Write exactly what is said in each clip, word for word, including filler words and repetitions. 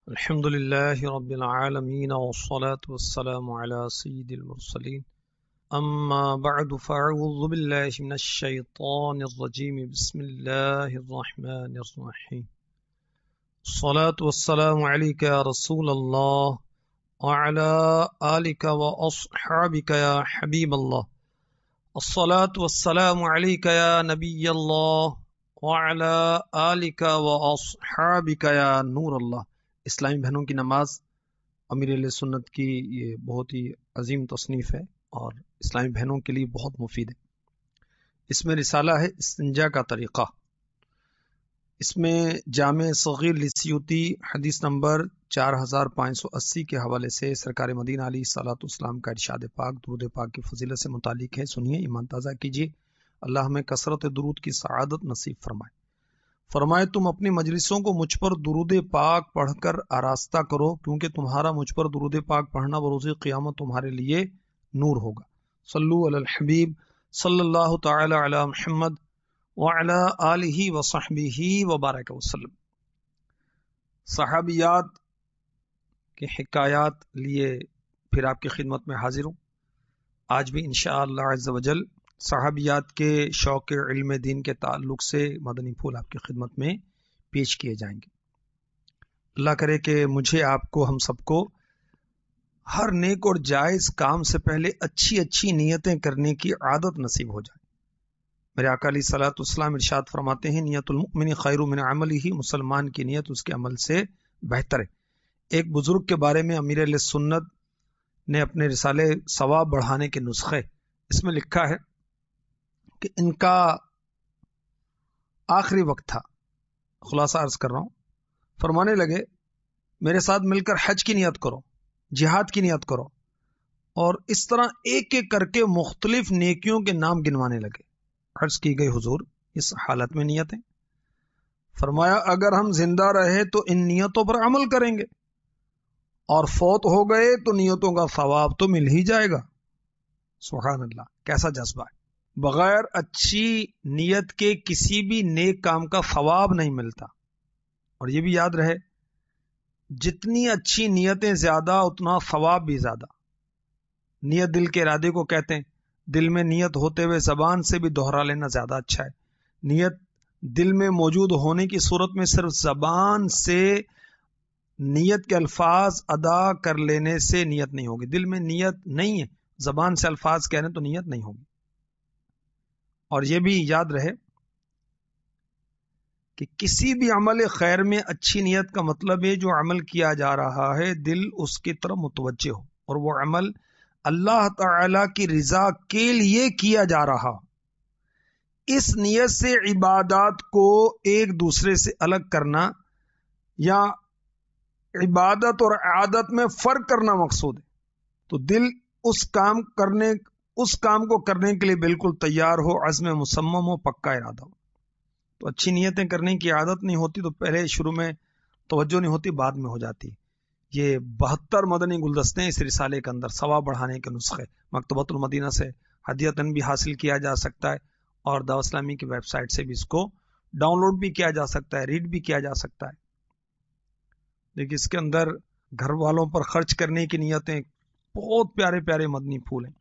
الحمد لله رب العالمين والصلاة والسلام على سيد المرسلين أما بعد فأعوذ بالله من الشيطان الرجيم بسم الله الرحمن الرحيم الصلاة والسلام عليك يا رسول الله وعلى آلك وأصحابك يا حبيب الله الصلاة والسلام عليك يا نبي الله وعلى آلك وأصحابك يا نور الله۔ اسلامی بہنوں کی نماز امیر اہل سنت کی یہ بہت ہی عظیم تصنیف ہے اور اسلامی بہنوں کے لیے بہت مفید ہے۔ اس میں رسالہ ہے استنجا کا طریقہ۔ اس میں جامع صغیر لسیوطی حدیث نمبر چار ہزار پانچ سو اسی کے حوالے سے سرکار مدینہ علیہ الصلوۃ والسلام کا ارشاد پاک درود پاک کی فضیلت سے متعلق ہے۔ سنیے، ایمان تازہ کیجیے، اللہ ہمیں کثرت درود کی سعادت نصیب فرمائے۔ فرمائے تم اپنی مجلسوں کو مجھ پر درود پاک پڑھ کر آراستہ کرو، کیونکہ تمہارا مجھ پر درود پاک پڑھنا بروز قیامت تمہارے لیے نور ہوگا۔ صلو علی الحبیب صلی اللہ تعالی علی محمد وعلی آلہ وصحبہ وبارک وسلم۔ صحابیات کے حکایات لیے پھر آپ کی خدمت میں حاضر ہوں۔ آج بھی انشاءاللہ عز وجل صحابیات کے شوق علم دین کے تعلق سے مدنی پھول آپ کی خدمت میں پیش کیے جائیں گے۔ اللہ کرے کہ مجھے، آپ کو، ہم سب کو ہر نیک اور جائز کام سے پہلے اچھی اچھی نیتیں کرنے کی عادت نصیب ہو جائے۔ میرے آقا علیہ الصلوۃ والسلام ارشاد فرماتے ہیں، نیت المؤمن خیر من عملہ، مسلمان کی نیت اس کے عمل سے بہتر ہے۔ ایک بزرگ کے بارے میں امیر اہل سنت نے اپنے رسالے ثواب بڑھانے کے نسخے، اس میں لکھا ہے کہ ان کا آخری وقت تھا، خلاصہ عرض کر رہا ہوں، فرمانے لگے میرے ساتھ مل کر حج کی نیت کرو، جہاد کی نیت کرو، اور اس طرح ایک ایک کر کے مختلف نیکیوں کے نام گنوانے لگے۔ عرض کی گئی حضور اس حالت میں نیتیں؟ فرمایا اگر ہم زندہ رہے تو ان نیتوں پر عمل کریں گے، اور فوت ہو گئے تو نیتوں کا ثواب تو مل ہی جائے گا۔ سبحان اللہ، کیسا جذبہ ہے! بغیر اچھی نیت کے کسی بھی نیک کام کا ثواب نہیں ملتا۔ اور یہ بھی یاد رہے، جتنی اچھی نیتیں زیادہ اتنا ثواب بھی زیادہ۔ نیت دل کے ارادے کو کہتے ہیں، دل میں نیت ہوتے ہوئے زبان سے بھی دوہرا لینا زیادہ اچھا ہے۔ نیت دل میں موجود ہونے کی صورت میں صرف زبان سے نیت کے الفاظ ادا کر لینے سے نیت نہیں ہوگی۔ دل میں نیت نہیں ہے، زبان سے الفاظ کہنے تو نیت نہیں ہوگی۔ اور یہ بھی یاد رہے کہ کسی بھی عمل خیر میں اچھی نیت کا مطلب ہے جو عمل کیا جا رہا ہے دل اس کی طرف متوجہ ہو، اور وہ عمل اللہ تعالی کی رضا کے لیے کیا جا رہا۔ اس نیت سے عبادات کو ایک دوسرے سے الگ کرنا یا عبادت اور عادت میں فرق کرنا مقصود ہے، تو دل اس کام کرنے اس کام کو کرنے کے لیے بالکل تیار ہو، عزم مصمم ہو، پکا ارادہ ہو۔ تو اچھی نیتیں کرنے کی عادت نہیں ہوتی تو پہلے شروع میں توجہ نہیں ہوتی، بعد میں ہو جاتی۔ یہ بہتر مدنی گلدستے ہیں اس رسالے کے اندر، ثواب بڑھانے کے نسخے۔ مکتبۃ المدینہ سے ہدیتاً بھی حاصل کیا جا سکتا ہے، اور دعوت اسلامی کی ویب سائٹ سے بھی اس کو ڈاؤن لوڈ بھی کیا جا سکتا ہے، ریڈ بھی کیا جا سکتا ہے۔ لیکن اس کے اندر گھر والوں پر خرچ کرنے کی نیتیں، بہت پیارے پیارے مدنی پھول ہیں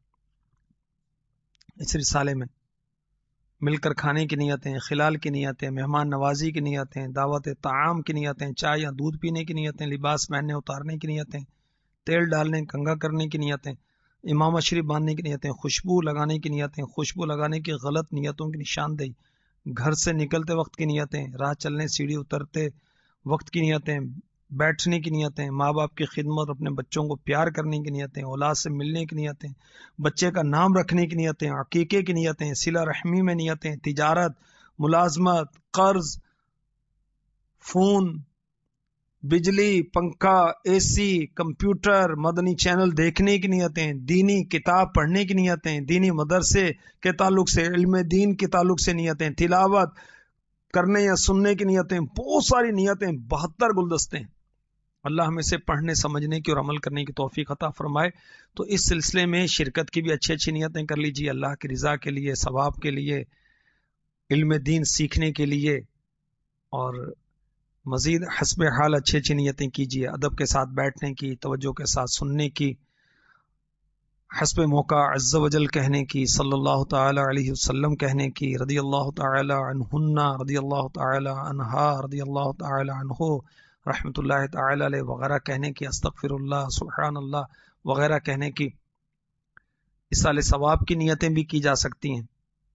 اس رسالے میں۔ مل کر کھانے کی نیتیں، خلال کی نیتیں، مہمان نوازی کی نیتیں، دعوت طعام کی نیتیں، چائے یا دودھ پینے کی نیتیں، لباس پہننے اتارنے کی نیتیں، تیل ڈالنے کنگھا کرنے کی نیتیں، امامہ شریف باندھنے کی نیتیں، خوشبو لگانے کی نیتیں، خوشبو لگانے کی غلط نیتوں کی نشاندہی، گھر سے نکلتے وقت کی نیتیں، راہ چلنے سیڑھی اترتے وقت کی نیتیں، بیٹھنے کی نیتیں، ماں باپ کی خدمت، اپنے بچوں کو پیار کرنے کی نیتیں، اولاد سے ملنے کی نیتیں، بچے کا نام رکھنے کی نیتیں، عقیقے کی نیتیں، صلہ رحمی میں نیتیں، تجارت، ملازمت، قرض، فون، بجلی، پنکھا، اے سی، کمپیوٹر، مدنی چینل دیکھنے کی نیتیں، دینی کتاب پڑھنے کی نیتیں، دینی مدرسے کے تعلق سے، علم دین کے تعلق سے نیتیں، تلاوت کرنے یا سننے کی نیتیں، بہت ساری نیتیں، بہتر گلدستے ہیں۔ اللہ ہمیں سے پڑھنے، سمجھنے کی اور عمل کرنے کی توفیق عطا فرمائے۔ تو اس سلسلے میں شرکت کی بھی اچھی اچھی نیتیں کر لیجیے، اللہ کی رضا کے لیے، ثواب کے لیے، علم دین سیکھنے کے لیے، اور مزید حسب حال اچھی اچھی نیتیں کیجیے، ادب کے ساتھ بیٹھنے کی، توجہ کے ساتھ سننے کی، حسب موقع عز و جل کہنے کی، صلی اللہ تعالی علیہ وسلم کہنے کی، رضی اللہ تعالی عنہن، رضی اللہ تعالی عنہا، رضی اللہ تعالی عنہ، رحمت اللہ تعالی علیہ وغیرہ کہنے کی، استغفر اللہ، سبحان اللہ وغیرہ کہنے کی۔ اصال ثواب کی نیتیں بھی کی جا سکتی ہیں،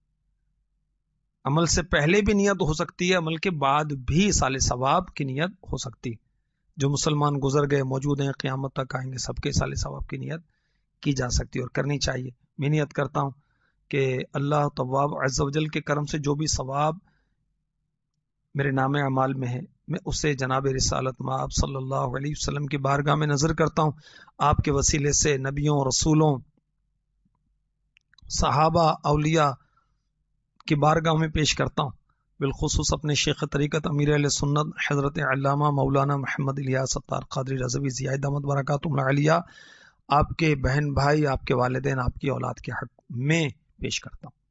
عمل سے پہلے بھی نیت ہو سکتی ہے، عمل کے بعد بھی اصال ثواب کی نیت ہو سکتی۔ جو مسلمان گزر گئے موجود ہیں قیامت تک آئیں گے، سب کے اصال ثواب کی نیت کی جا سکتی ہے اور کرنی چاہیے۔ میں نیت کرتا ہوں کہ اللہ تواب عز و جل کے کرم سے جو بھی ثواب میرے نام اعمال میں ہے، میں اسے جناب رسالت مآب صلی اللہ علیہ وسلم کی بارگاہ میں نظر کرتا ہوں، آپ کے وسیلے سے نبیوں، رسولوں، صحابہ، اولیاء کی بارگاہ میں پیش کرتا ہوں، بالخصوص اپنے شیخ طریقت امیر اہل سنت حضرت علامہ مولانا محمد الیاس ستار قادری رضوی ضیاء دامت برکاتہم العالیہ، آپ کے بہن بھائی، آپ کے والدین، آپ کی اولاد کے حق میں پیش کرتا ہوں۔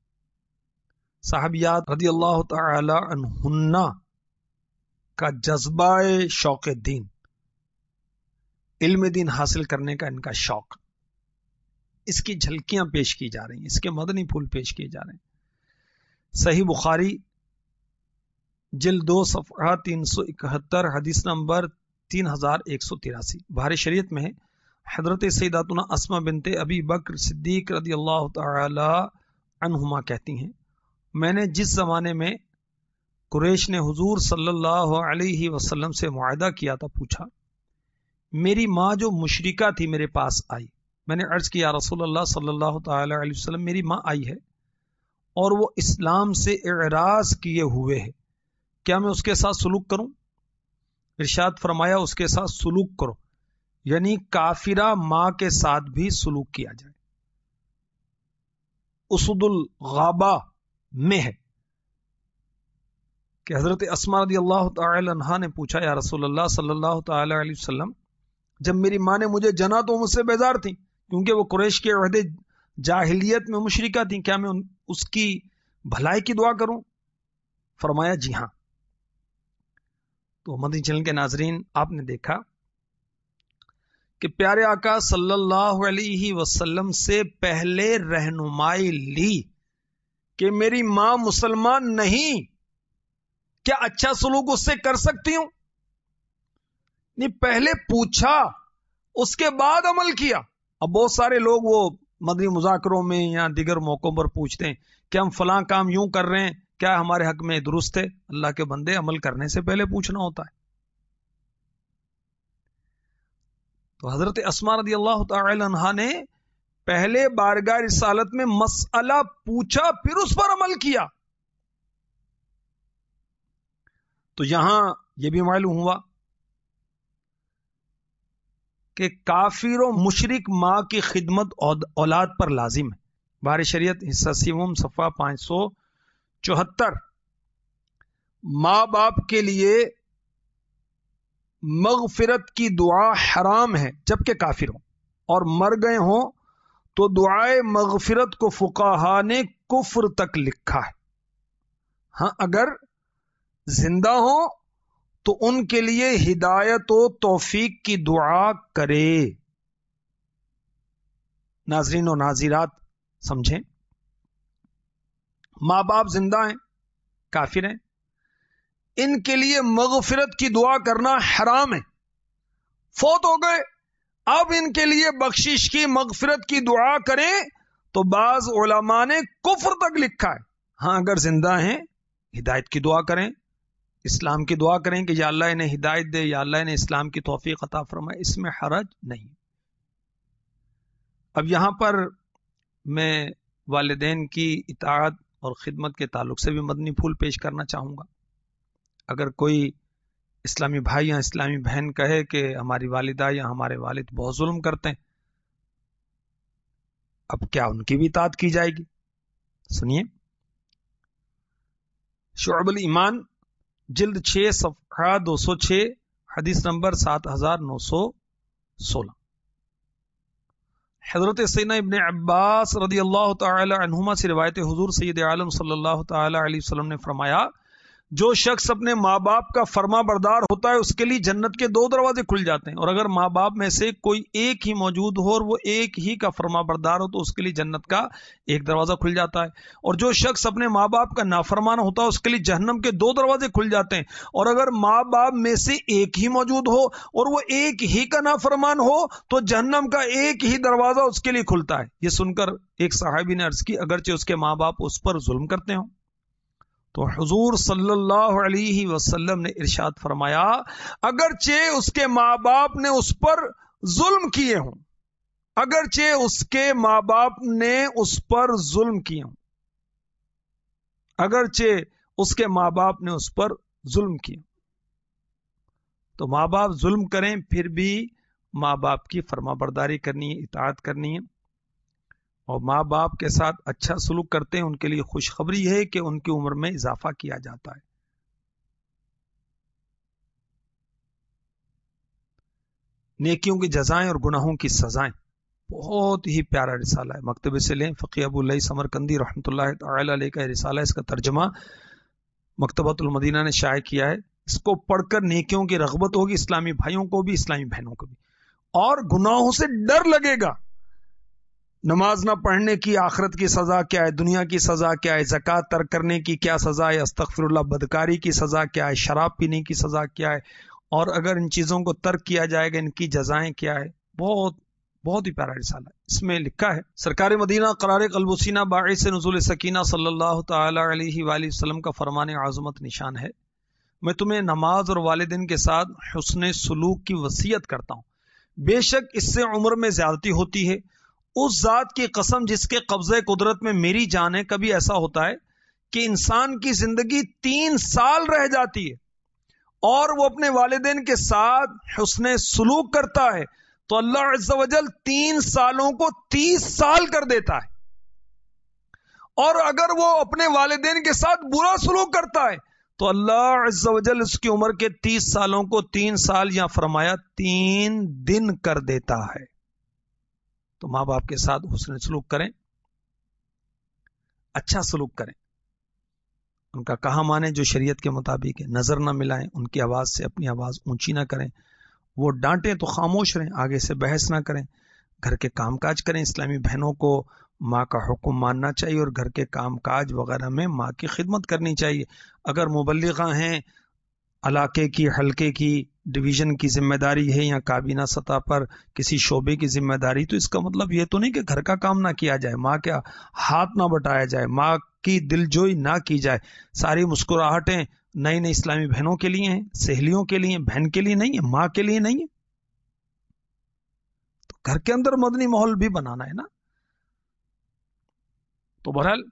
صحابیات رضی اللہ تعالی عنہن کا جذبہ شوق دین، علم دین حاصل کرنے کا ان کا شوق، اس کی جھلکیاں پیش کی جا رہی ہیں، اس کے مدنی پھول پیش کیے جا رہے ہیں۔ صحیح بخاری جلد دو صفحہ تین سو اکہتر، حدیث نمبر تین ہزار ایک سو تراسی، بہار شریعت میں ہے، حضرت سیداتنا اسما بنت ابی بکر صدیق رضی اللہ تعالی عنہما کہتی ہیں، میں نے جس زمانے میں قریش نے حضور صلی اللہ علیہ وسلم سے معاہدہ کیا تھا، پوچھا، میری ماں جو مشرکہ تھی میرے پاس آئی، میں نے عرض کیا رسول اللہ صلی اللہ تعالی علیہ وسلم میری ماں آئی ہے اور وہ اسلام سے اعراض کیے ہوئے ہے، کیا میں اس کے ساتھ سلوک کروں؟ ارشاد فرمایا اس کے ساتھ سلوک کرو، یعنی کافرہ ماں کے ساتھ بھی سلوک کیا جائے۔ اسد الغابہ میں ہے کہ حضرت اسما رضی اللہ تعالی عنہا نے پوچھا، یا رسول اللہ صلی اللہ تعالی علیہ وسلم، جب میری ماں نے مجھے جنا تو مجھ سے بیزار تھی، کیونکہ وہ قریش کے عہد جاہلیت میں مشرکہ تھیں، کیا میں اس کی بھلائی کی دعا کروں؟ فرمایا جی ہاں۔ تو مدنی چینل کے ناظرین، آپ نے دیکھا کہ پیارے آقا صلی اللہ علیہ وسلم سے پہلے رہنمائی لی کہ میری ماں مسلمان نہیں، کیا اچھا سلوک اس سے کر سکتی ہوں؟ نہیں، پہلے پوچھا، اس کے بعد عمل کیا۔ اب بہت سارے لوگ وہ مدنی مذاکروں میں یا دیگر موقعوں پر پوچھتے ہیں کہ ہم فلاں کام یوں کر رہے ہیں، کیا ہمارے حق میں درست ہے؟ اللہ کے بندے، عمل کرنے سے پہلے پوچھنا ہوتا ہے۔ تو حضرت اسما رضی اللہ تعالی عنہا نے پہلے بارگاہ رسالت میں مسئلہ پوچھا، پھر اس پر عمل کیا۔ تو یہاں یہ بھی معلوم ہوا کہ کافر و مشرک ماں کی خدمت اولاد پر لازم ہے۔ بہار شریعت حصہ سیوم صفحہ پانچ سو چوہتر، ماں باپ کے لیے مغفرت کی دعا حرام ہے جبکہ کافر ہوں اور مر گئے ہوں تو دعائے مغفرت کو فقہا نے کفر تک لکھا ہے۔ ہاں، اگر زندہ ہوں تو ان کے لیے ہدایت و توفیق کی دعا کرے۔ ناظرین و ناظرات سمجھیں، ماں باپ زندہ ہیں، کافر ہیں، ان کے لیے مغفرت کی دعا کرنا حرام ہے۔ فوت ہو گئے، اب ان کے لیے بخشش کی، مغفرت کی دعا کریں تو بعض علماء نے کفر تک لکھا ہے۔ ہاں، اگر زندہ ہیں ہدایت کی دعا کریں، اسلام کی دعا کریں کہ یا اللہ انہیں ہدایت دے، یا اللہ انہیں اسلام کی توفیق عطا فرمائے، اس میں حرج نہیں۔ اب یہاں پر میں والدین کی اطاعت اور خدمت کے تعلق سے بھی مدنی پھول پیش کرنا چاہوں گا۔ اگر کوئی اسلامی بھائی یا اسلامی بہن کہے کہ ہماری والدہ یا ہمارے والد بہت ظلم کرتے ہیں، اب کیا ان کی بھی اطاعت کی جائے گی؟ سنیے، شعب الایمان جلد چھ صفحہ دو سو چھ، حدیث نمبر سات ہزار نو سو سولہ، حضرت سیدنا ابن عباس رضی اللہ تعالی عنہما سے روایت حضور سید عالم صلی اللہ تعالی علیہ وسلم نے فرمایا، جو شخص اپنے ماں باپ کا فرما بردار ہوتا ہے اس کے لیے جنت کے دو دروازے کھل جاتے ہیں، اور اگر ماں باپ میں سے کوئی ایک ہی موجود ہو اور وہ ایک ہی کا فرما بردار ہو تو اس کے لیے جنت کا ایک دروازہ کھل جاتا ہے، اور جو شخص اپنے ماں باپ کا نافرمان ہوتا ہے اس کے لیے جہنم کے دو دروازے کھل جاتے ہیں، اور اگر ماں باپ میں سے ایک ہی موجود ہو اور وہ ایک ہی کا نافرمان ہو تو جہنم کا ایک ہی دروازہ اس کے لیے کھلتا ہے۔ یہ سن کر ایک صحابی نے عرض کی اگرچہ اس کے ماں باپ اس پر ظلم کرتے ہوں؟ تو حضور صلی اللہ علیہ وسلم نے ارشاد فرمایا اگرچہ اس کے ماں باپ نے اس پر ظلم کیے ہوں، اگرچہ اس کے ماں باپ نے اس پر ظلم کیے ہوں، اگرچہ اس کے ماں باپ نے اس پر ظلم کیے، تو ماں باپ ظلم کریں پھر بھی ماں باپ کی فرما برداری کرنی ہے، اطاعت کرنی ہے، اور ماں باپ کے ساتھ اچھا سلوک کرتے ہیں ان کے لیے خوشخبری ہے کہ ان کی عمر میں اضافہ کیا جاتا ہے۔ نیکیوں کی جزائیں اور گناہوں کی سزائیں، بہت ہی پیارا رسالہ ہے، مکتبے سے لیں، فقی ابو اللہ سمرقندی رحمۃ اللہ تعالی علیہ کا رسالہ، اس کا ترجمہ مکتبۃ المدینہ نے شائع کیا ہے۔ اس کو پڑھ کر نیکیوں کی رغبت ہوگی اسلامی بھائیوں کو بھی، اسلامی بہنوں کو بھی، اور گناہوں سے ڈر لگے گا۔ نماز نہ پڑھنے کی آخرت کی سزا کیا ہے، دنیا کی سزا کیا ہے، زکوٰۃ ترک کرنے کی کیا سزا ہے، استغفر اللہ بدکاری کی سزا کیا ہے، شراب پینے کی سزا کیا ہے، اور اگر ان چیزوں کو ترک کیا جائے گا ان کی جزائیں کیا ہے۔ بہت بہت ہی پیارا رسالہ ہے۔ اس میں لکھا ہے سرکار مدینہ قرار قلب و سینہ باعث نزول سکینہ صلی اللہ تعالی علیہ وآلہ وسلم کا فرمان عظمت نشان ہے، میں تمہیں نماز اور والدین کے ساتھ حسن سلوک کی وصیت کرتا ہوں، بے شک اس سے عمر میں زیادتی ہوتی ہے۔ اس ذات کی قسم جس کے قبضہ قدرت میں میری جان ہے، کبھی ایسا ہوتا ہے کہ انسان کی زندگی تین سال رہ جاتی ہے اور وہ اپنے والدین کے ساتھ حسن سلوک کرتا ہے تو اللہ عز و جل تین سالوں کو تیس سال کر دیتا ہے، اور اگر وہ اپنے والدین کے ساتھ برا سلوک کرتا ہے تو اللہ عز و جل اس کی عمر کے تیس سالوں کو تین سال یا فرمایا تین دن کر دیتا ہے۔ تو ماں باپ کے ساتھ حسن سلوک کریں، اچھا سلوک کریں، ان کا کہا مانیں جو شریعت کے مطابق ہے، نظر نہ ملائیں، ان کی آواز سے اپنی آواز اونچی نہ کریں، وہ ڈانٹیں تو خاموش رہیں، آگے سے بحث نہ کریں، گھر کے کام کاج کریں۔ اسلامی بہنوں کو ماں کا حکم ماننا چاہیے اور گھر کے کام کاج وغیرہ میں ماں کی خدمت کرنی چاہیے۔ اگر مبلغہ ہیں، علاقے کی، حلقے کی، ڈویژن کی ذمہ داری ہے یا کابینہ سطح پر کسی شعبے کی ذمہ داری، تو اس کا مطلب یہ تو نہیں کہ گھر کا کام نہ کیا جائے، ماں کا ہاتھ نہ بٹایا جائے، ماں کی دلجوئی نہ کی جائے۔ ساری مسکراہٹیں نئی نئی اسلامی بہنوں کے لیے ہیں، سہیلیوں کے لیے، بہن کے لیے نہیں ہے، ماں کے لیے نہیں ہے۔ تو گھر کے اندر مدنی ماحول بھی بنانا ہے نا۔ تو بہرحال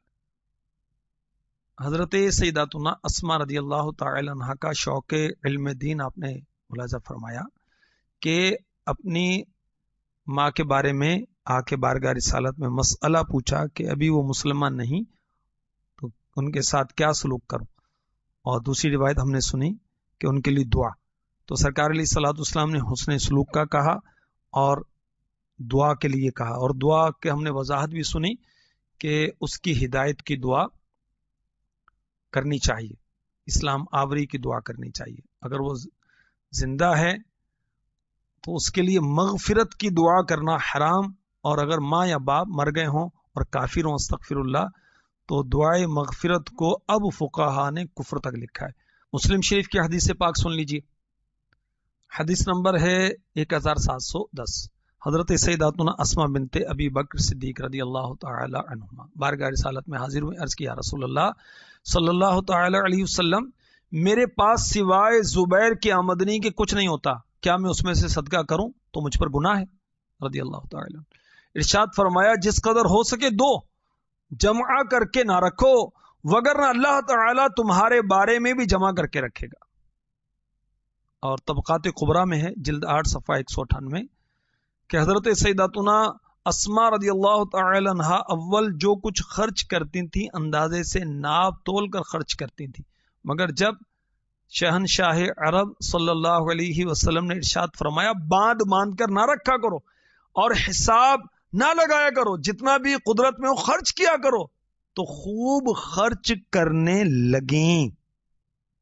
حضرت سیداتنا اسما رضی اللہ تعالی عنہ کا شوق علم دین آپ نے ملاحظہ فرمایا کہ اپنی ماں کے بارے میں آ کے بارگاہ رسالت میں مسئلہ پوچھا کہ ابھی وہ مسلمان نہیں تو ان کے ساتھ کیا سلوک کروں، اور دوسری روایت ہم نے سنی کہ ان کے لیے دعا، تو سرکار علیہ الصلوۃ والسلام نے حسن سلوک کا کہا اور دعا کے لیے کہا، اور دعا کے ہم نے وضاحت بھی سنی کہ اس کی ہدایت کی دعا کرنی چاہیے، اسلام آوری کی دعا کرنی چاہیے، اگر وہ زندہ ہے تو اس کے لیے مغفرت کی دعا کرنا حرام، اور اگر ماں یا باپ مر گئے ہوں اور کافر ہوں استغفر اللہ تو دعائے مغفرت کو اب فقہا نے کفر تک لکھا ہے۔ مسلم شریف کی حدیث پاک سن لیجیے، حدیث نمبر ہے ایک ہزار سات سو دس، حضرت سیداتنا اسما بنت ابی بکر صدیق رضی اللہ تعالی عنہما بارگاہ رسالت میں حاضر ہوئے، عرض کیا رسول اللہ صلی اللہ تعالی علیہ وسلم، میرے پاس سوائے زبیر کی آمدنی کے کچھ نہیں ہوتا، کیا میں اس میں سے صدقہ کروں تو مجھ پر گناہ ہے؟ رضی اللہ تعالی عنہ ارشاد فرمایا جس قدر ہو سکے دو، جمع کر کے نہ رکھو، وگرنہ اللہ تعالی تمہارے بارے میں بھی جمع کر کے رکھے گا۔ اور طبقات کبریٰ میں ہے جلد آٹھ صفحہ ایک سو اٹھانوے کہ حضرت سیداتنا اسما رضی اللہ تعالی عنہ اول جو کچھ خرچ کرتی تھی اندازے سے ناپ تول کر خرچ کرتی تھی، مگر جب شہنشاہ عرب صلی اللہ علیہ وسلم نے ارشاد فرمایا باندھ باندھ کر نہ رکھا کرو اور حساب نہ لگایا کرو، جتنا بھی قدرت میں ہو خرچ کیا کرو، تو خوب خرچ کرنے لگیں۔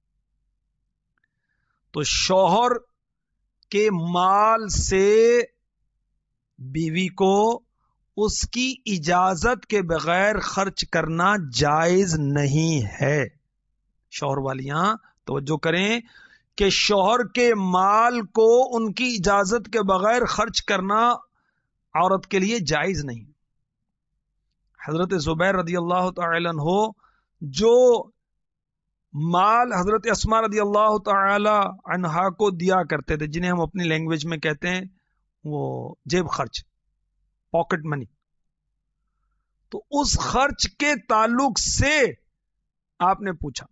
تو شوہر کے مال سے بیوی کو اس کی اجازت کے بغیر خرچ کرنا جائز نہیں ہے. شوہر والیاں توجہ کریں کہ شوہر کے مال کو ان کی اجازت کے بغیر خرچ کرنا عورت کے لیے جائز نہیں. حضرت زبیر رضی اللہ تعالی عنہ جو مال حضرت اسماء رضی اللہ تعالی عنہا کو دیا کرتے تھے، جنہیں ہم اپنی لینگویج میں کہتے ہیں وہ جیب خرچ، پاکٹ منی، تو اس خرچ کے تعلق سے آپ نے پوچھا،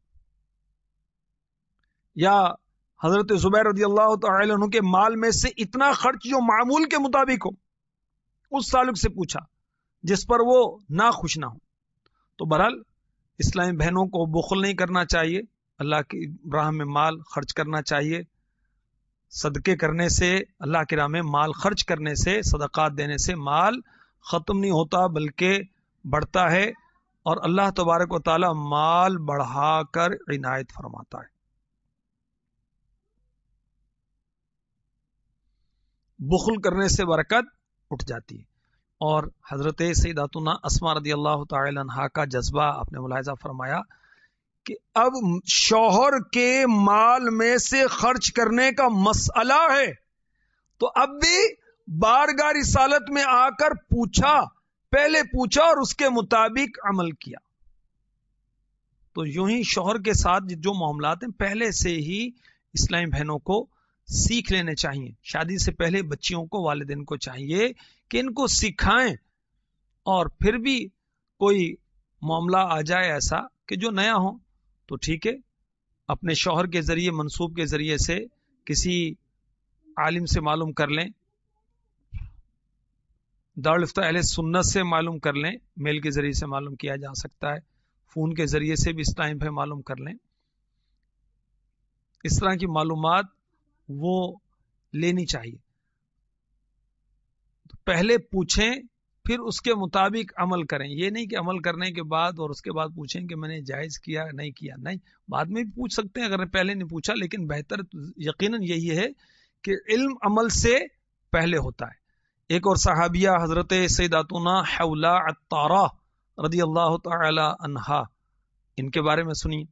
یا حضرت زبیر رضی اللہ تعالی عنہ کے مال میں سے اتنا خرچ جو معمول کے مطابق ہو، اس تعلق سے پوچھا جس پر وہ ناخوش نہ ہو. تو بہرحال اسلامی بہنوں کو بخل نہیں کرنا چاہیے، اللہ کی راہ میں مال خرچ کرنا چاہیے. صدقے کرنے سے، اللہ کی راہ میں مال خرچ کرنے سے، صدقات دینے سے مال ختم نہیں ہوتا بلکہ بڑھتا ہے، اور اللہ تبارک و تعالی مال بڑھا کر عنایت فرماتا ہے. بخل کرنے سے برکت اٹھ جاتی ہے. اور حضرت سیداتنا اسماء رضی اللہ تعالی عنہا کا جذبہ آپ نے ملاحظہ فرمایا کہ اب شوہر کے مال میں سے خرچ کرنے کا مسئلہ ہے، تو اب بھی بارگاہ رسالت میں آ کر پوچھا، پہلے پوچھا اور اس کے مطابق عمل کیا. تو یوں ہی شوہر کے ساتھ جو معاملات ہیں پہلے سے ہی اسلامی بہنوں کو سیکھ لینے چاہیے. شادی سے پہلے بچیوں کو، والدین کو چاہیے کہ ان کو سکھائیں، اور پھر بھی کوئی معاملہ آ جائے ایسا کہ جو نیا ہو تو ٹھیک ہے، اپنے شوہر کے ذریعے، منصوب کے ذریعے سے کسی عالم سے معلوم کر لیں، دارالفتہ اہل سنت سے معلوم کر لیں، میل کے ذریعے سے معلوم کیا جا سکتا ہے، فون کے ذریعے سے بھی اس ٹائم پہ معلوم کر لیں. اس طرح کی معلومات وہ لینی چاہیے. پہلے پوچھیں پھر اس کے مطابق عمل کریں. یہ نہیں کہ عمل کرنے کے بعد اور اس کے بعد پوچھیں کہ میں نے جائز کیا نہیں کیا. نہیں، بعد میں بھی پوچھ سکتے ہیں اگر پہلے نہیں پوچھا، لیکن بہتر یقیناً یہی ہے کہ علم عمل سے پہلے ہوتا ہے. ایک اور صحابیہ حضرت سیداتنا حولہ عطارہ رضی اللہ تعالی عنہا، ان کے بارے میں سنیے.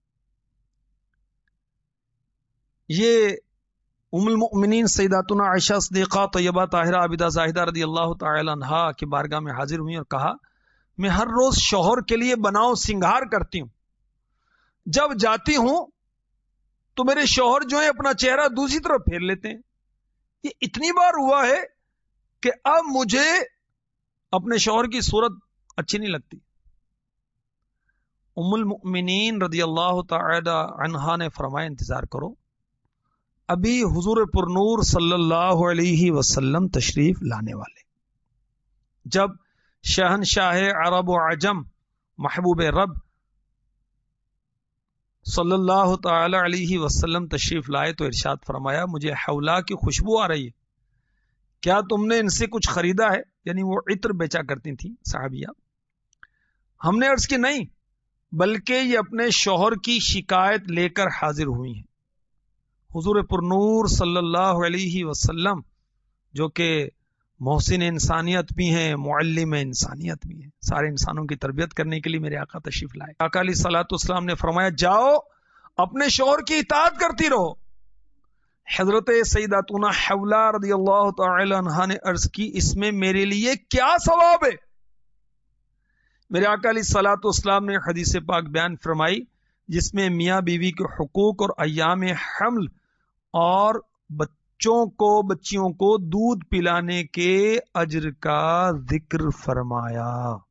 یہ ام المؤمنین سیداتنا عائشہ صدیقہ طیبہ طاہرہ عابدہ زاہدہ رضی اللہ تعالی عنہا کی بارگاہ میں حاضر ہوئی اور کہا، میں ہر روز شوہر کے لیے بناؤ سنگھار کرتی ہوں، جب جاتی ہوں تو میرے شوہر جو ہے اپنا چہرہ دوسری طرف پھیر لیتے ہیں. یہ اتنی بار ہوا ہے کہ اب مجھے اپنے شوہر کی صورت اچھی نہیں لگتی. ام المؤمنین رضی اللہ تعالی عنہا نے فرمایا، انتظار کرو، ابھی حضور پر نور صلی اللہ علیہ وسلم تشریف لانے والے. جب شہنشاہ عرب و عجم محبوب رب صلی اللہ تعالی علیہ وسلم تشریف لائے تو ارشاد فرمایا، مجھے حولہ کی خوشبو آ رہی ہے، کیا تم نے ان سے کچھ خریدا ہے؟ یعنی وہ عطر بیچا کرتی تھیں صحابیہ. ہم نے عرض کی نہیں، بلکہ یہ اپنے شوہر کی شکایت لے کر حاضر ہوئی ہیں. حضور پر نور صلی اللہ علیہ وسلم جو کہ محسن انسانیت بھی ہیں، معلم انسانیت بھی ہیں، سارے انسانوں کی تربیت کرنے کے لیے میرے آقا تشریف لائے. آقا علیہ الصلوۃ والسلام نے فرمایا، جاؤ اپنے شوہر کی اطاعت کرتی رہو. حضرت سیداتنا حولہ رضی اللہ تعالی عنہا نے عرض کی، اس میں میرے لیے کیا ثواب ہے؟ میرے آقا علیہ الصلوۃ والسلام نے حدیث پاک بیان فرمائی جس میں میاں بیوی کے حقوق اور ایام حمل اور بچوں کو بچیوں کو دودھ پلانے کے اجر کا ذکر فرمایا.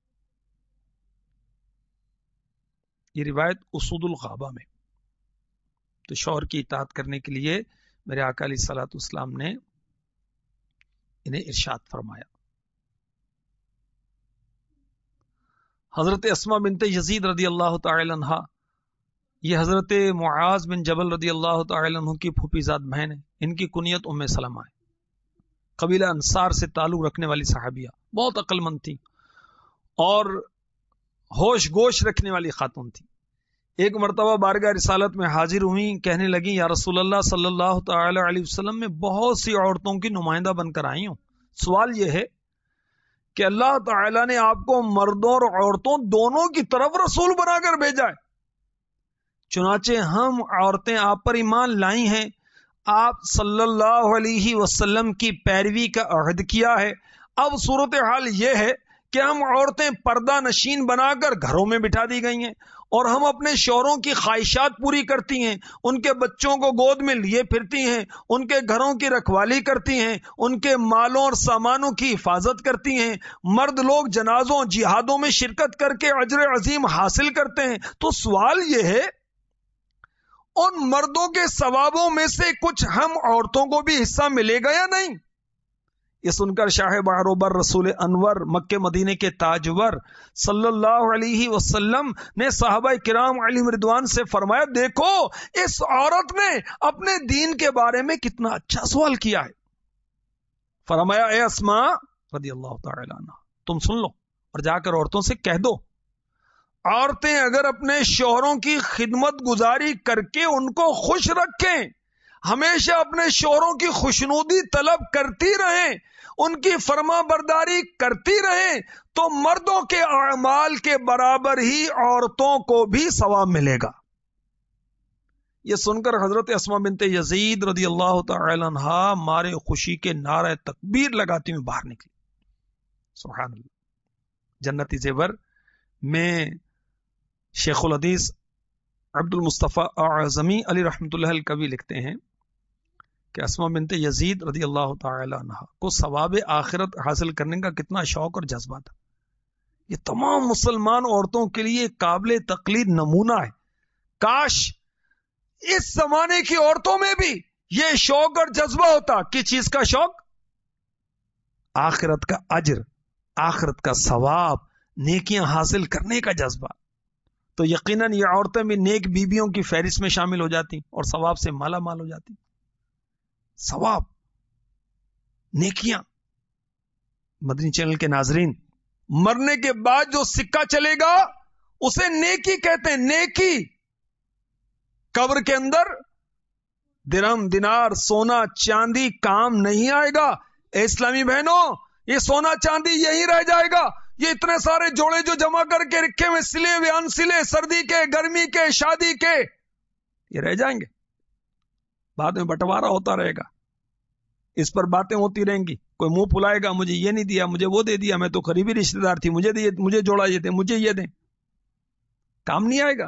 یہ روایت اسود الغابہ میں. تو شوہر کی اطاعت کرنے کے لیے میرے آقا علیہ الصلوۃ والسلام نے انہیں ارشاد فرمایا. حضرت اسماء بنت یزید رضی اللہ تعالی عنہا، یہ حضرت معاذ بن جبل رضی اللہ تعالی عنہ کی پھوپھی زاد بہن ہے. ان کی کنیت ام سلمہ ہے. قبیلہ انصار سے تعلق رکھنے والی صحابیہ، بہت عقل مند تھی اور ہوش گوش رکھنے والی خاتون تھی. ایک مرتبہ بارگاہ رسالت میں حاضر ہوئی، کہنے لگی یا رسول اللہ صلی اللہ تعالی علیہ وسلم میں بہت سی عورتوں کی نمائندہ بن کر آئی ہوں، سوال یہ ہے کہ اللہ تعالی نے آپ کو مردوں اور عورتوں دونوں کی طرف رسول بنا کر بھیجا ہے، چنانچہ ہم عورتیں آپ پر ایمان لائی ہیں، آپ صلی اللہ علیہ وسلم کی پیروی کا عہد کیا ہے، اب صورتحال یہ ہے کہ ہم عورتیں پردہ نشین بنا کر گھروں میں بٹھا دی گئی ہیں اور ہم اپنے شوہروں کی خواہشات پوری کرتی ہیں، ان کے بچوں کو گود میں لیے پھرتی ہیں، ان کے گھروں کی رکھوالی کرتی ہیں، ان کے مالوں اور سامانوں کی حفاظت کرتی ہیں، مرد لوگ جنازوں جہادوں میں شرکت کر کے اجر عظیم حاصل کرتے ہیں۔ تو سوال یہ ہے ان مردوں کے ثوابوں میں سے کچھ ہم عورتوں کو بھی حصہ ملے گا یا نہیں؟ یہ سن کر شاہ بہروبر رسول انور مکہ مدینے کے تاجور صلی اللہ علیہ وسلم نے صحابہ کرام علیہم رضوان سے فرمایا، دیکھو اس عورت نے اپنے دین کے بارے میں کتنا اچھا سوال کیا ہے۔ فرمایا اے اسماء رضی اللہ تعالی عنہ، تم سن لو اور جا کر عورتوں سے کہہ دو، عورتیں اگر اپنے شوہروں کی خدمت گزاری کر کے ان کو خوش رکھیں، ہمیشہ اپنے شوہروں کی خوشنودی طلب کرتی رہیں، ان کی فرما برداری کرتی رہیں، تو مردوں کے اعمال کے برابر ہی عورتوں کو بھی ثواب ملے گا۔ یہ سن کر حضرت اسماء بنت یزید رضی اللہ تعالی عنہا مارے خوشی کے نعرہ تکبیر لگاتی ہوئی باہر نکلی۔ سبحان اللہ۔ جنتی زیور میں شیخ الحدیث عبد المصطفیٰ اعظمی علی رحمۃ اللہ الکوی لکھتے ہیں کہ اسماء بنت یزید رضی اللہ تعالی عنہا کو ثواب آخرت حاصل کرنے کا کتنا شوق اور جذبہ تھا۔ یہ تمام مسلمان عورتوں کے لیے قابل تقلید نمونہ ہے۔ کاش اس زمانے کی عورتوں میں بھی یہ شوق اور جذبہ ہوتا۔ کس چیز کا شوق؟ آخرت کا اجر، آخرت کا ثواب، نیکیاں حاصل کرنے کا جذبہ۔ تو یقیناً یہ عورتیں بھی نیک بیویوں کی فہرست میں شامل ہو جاتی اور ثواب سے مالا مال ہو جاتی۔ ثواب، نیکیاں۔ مدنی چینل کے ناظرین، مرنے کے بعد جو سکہ چلے گا اسے نیکی کہتے ہیں۔ نیکی قبر کے اندر درہم دینار سونا چاندی کام نہیں آئے گا۔ اے اسلامی بہنوں، یہ سونا چاندی یہی رہ جائے گا۔ یہ اتنے سارے جوڑے جو جمع کر کے رکھے ہوئے، سلے ہوئے انسلے، سردی کے، گرمی کے، شادی کے، یہ رہ جائیں گے۔ بعد میں بٹوارا ہوتا رہے گا، اس پر باتیں ہوتی رہیں گی۔ کوئی منہ پھلائے گا، مجھے یہ نہیں دیا، مجھے وہ دے دیا، میں تو قریبی رشتہ دار تھی، مجھے دے، مجھے جوڑا یہ دے، مجھے یہ دیں۔ کام نہیں آئے گا۔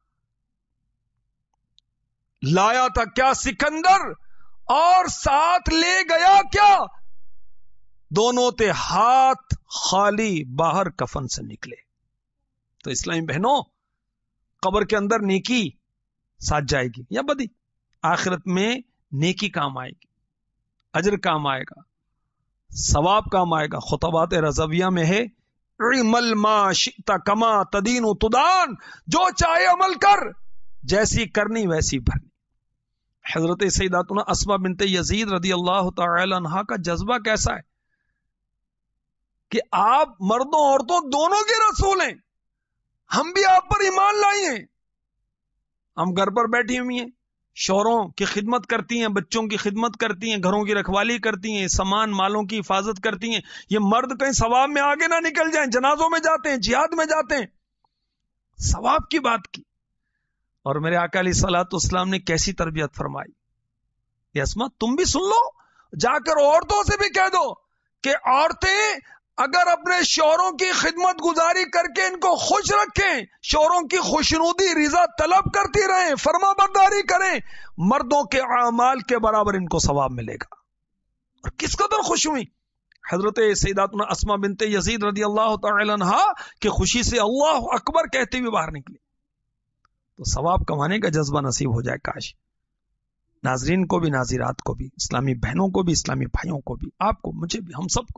لایا تھا کیا سکندر اور ساتھ لے گیا کیا؟ دونوں تھے ہاتھ خالی، باہر کفن سے نکلے۔ تو اسلامی بہنوں، قبر کے اندر نیکی ساتھ جائے گی یا بدی؟ آخرت میں نیکی کام آئے گی، اجر کام آئے گا، ثواب کام آئے گا۔ خطبات رضویہ میں ہے اعمل ما شئت کما تدین تدان، جو چاہے عمل کر، جیسی کرنی ویسی بھرنی۔ حضرت سیداتنا اسماء بنت یزید رضی اللہ تعالی عنہا کا جذبہ کیسا ہے کہ آپ مردوں عورتوں دونوں کے رسول ہیں، ہم بھی آپ پر ایمان لائے ہیں، ہم گھر پر بیٹھی ہوئی ہیں، شوہروں کی خدمت کرتی ہیں، بچوں کی خدمت کرتی ہیں، گھروں کی رکھوالی کرتی ہیں، سامان مالوں کی حفاظت کرتی ہیں۔ یہ مرد کہیں ثواب میں آگے نہ نکل جائیں، جنازوں میں جاتے ہیں، جہاد میں جاتے ہیں، ثواب کی بات کی۔ اور میرے آقا علیہ الصلوۃ والسلام نے کیسی تربیت فرمائی۔ یہ اسماء تم بھی سن لو، جا کر عورتوں سے بھی کہہ دو کہ عورتیں اگر اپنے شوہروں کی خدمت گزاری کر کے ان کو خوش رکھیں، شوہروں کی خوشنودی رضا طلب کرتی رہیں، فرما برداری کریں، مردوں کے اعمال کے برابر ان کو ثواب ملے گا۔ اور کس قدر خوش ہوئی حضرت سیداتنا اسماء بنت یزید رضی اللہ تعالی عنہا کہ خوشی سے اللہ اکبر کہتے ہوئے باہر نکلی۔ تو ثواب کمانے کا جذبہ نصیب ہو جائے کاش۔ ناظرین کو بھی، ناظرات کو بھی، اسلامی بہنوں کو بھی، اسلامی بھائیوں کو بھی، آپ کو، مجھے بھی، ہم سب کو۔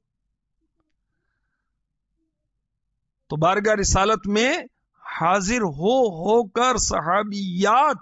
تو بارگاہ رسالت میں حاضر ہو ہو کر صحابیات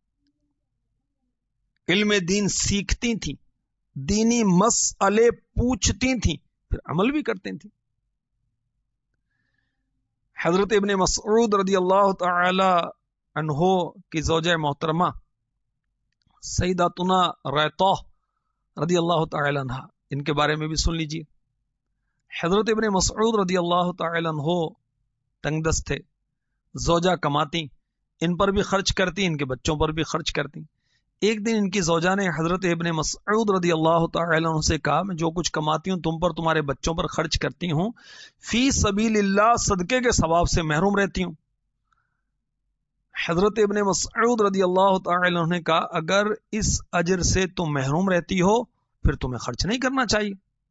علم دین سیکھتی تھیں، دینی مسئلے پوچھتی تھیں، پھر عمل بھی کرتی تھیں۔ حضرت ابن مسعود رضی اللہ تعالی अन्हो की ज़ौजा मोहतरमा सईदातुना रैतह रदी अल्लाह तआला अन्हा, इनके बारे में भी सुन लीजिए। हजरत इब्ने मसऊद रदी अल्लाह तआला अन्हो तंगदस्त थे, ज़ौजा कमाती, इन पर भी खर्च करती, इनके बच्चों पर भी खर्च करती। एक दिन इनकी ज़ौजा ने हजरत इब्ने मसऊद रदी अल्लाह तआला अन्हु से कहा, मैं जो कुछ कमाती हूँ तुम पर तुम्हारे बच्चों पर खर्च करती हूँ, फी सबीलिल्लाह सदके के सवाब से महरूम रहती हूँ। हजरत इब्ने मसऊद रदी अल्लाह तआला अन्हु ने कहा, अगर इस अजर से तुम महरूम रहती हो फिर तुम्हें खर्च नहीं करना चाहिए।